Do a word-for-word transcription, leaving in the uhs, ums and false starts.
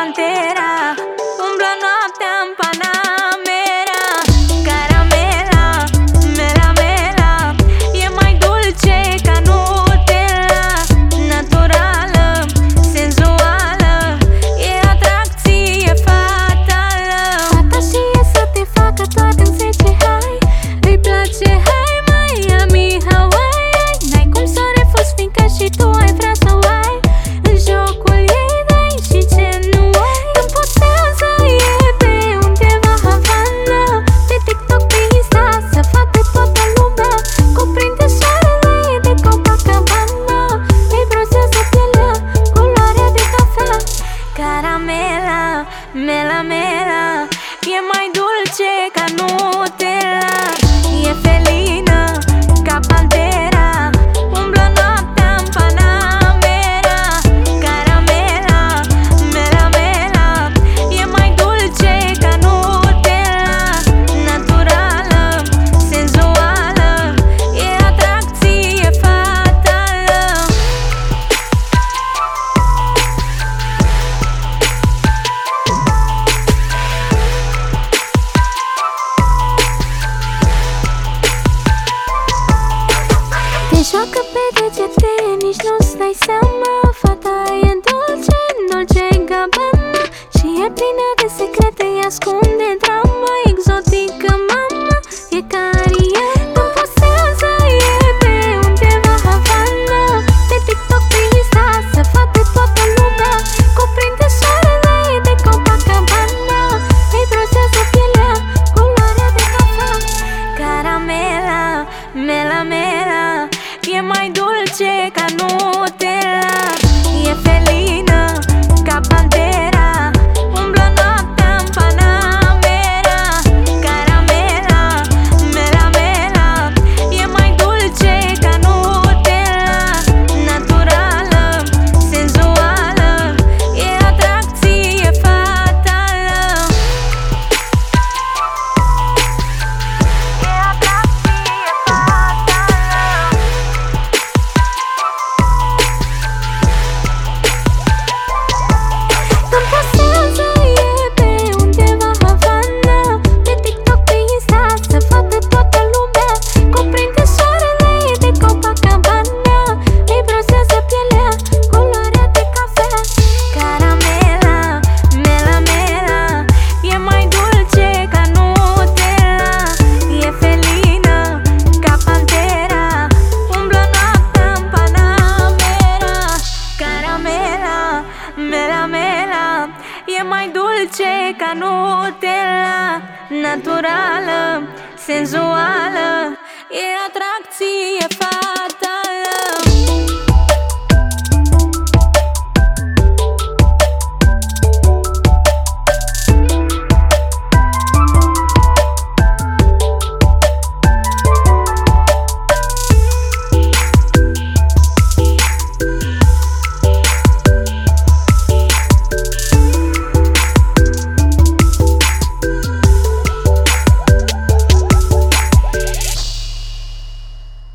pantera, umblă noaptea în Panamera. Caramela, mela, mela, e mai dulce ca Nutella. Naturală, senzuală, e atracție fatală. Fata știe să te facă toate în zece, hai. Îi place, hai, Miami, Hawaii. N-ai cum să refuzi, fiindcă și tu ai vrea să o ai. În jocul ei dai și ce nu ai. Când postează e pe undeva Havana, pe TikTok, pe Insta, să vadă toată lumea. Cuprinde soarele de Copacabana, îi bronzează pielea, culoarea de cafea. Caramela, mela, mela, e mai dulce ca Nutella. E felină ca pantera, umblă noaptea în Panamera. Caramela, mela, mela, e mai dulce ca Nutella. Naturală, senzuală, e atracție fatală. Te joacă pe degete, nici nu-ți dai seama. Fata e dulce, dulce Gabbana, și e plină de secrete, îi ascunde drama. Exotică mama, e ca Ariana. Când postează e pe undeva Havana, pe TikTok, pe Insta, să vadă toată lumea. Cuprinde soarele de Copacabana, îi bronzează pielea, culoarea de cafea. Caramela, mela, mela, e mai dulce ca Nutella. E felină ca pantera, umblă noaptea în Panamera. Caramela, mela, mela, e mai dulce ca Nutella. Naturală, senzuală, e atracție fatală. E atracție fatală. Când postează e pe undeva Havana, pe TikTok, pe Insta, să vadă toată lumea. Cuprinde soarele de Copacabana, îi bronzează pielea, culoarea de cafea. Caramela, mela, mela, e mai dulce ca Nutella. E felină ca pantera, umblă noaptea în Panamera. Caramela, mela, mela, e mai dulce ca Nutella. Naturală, senzuală,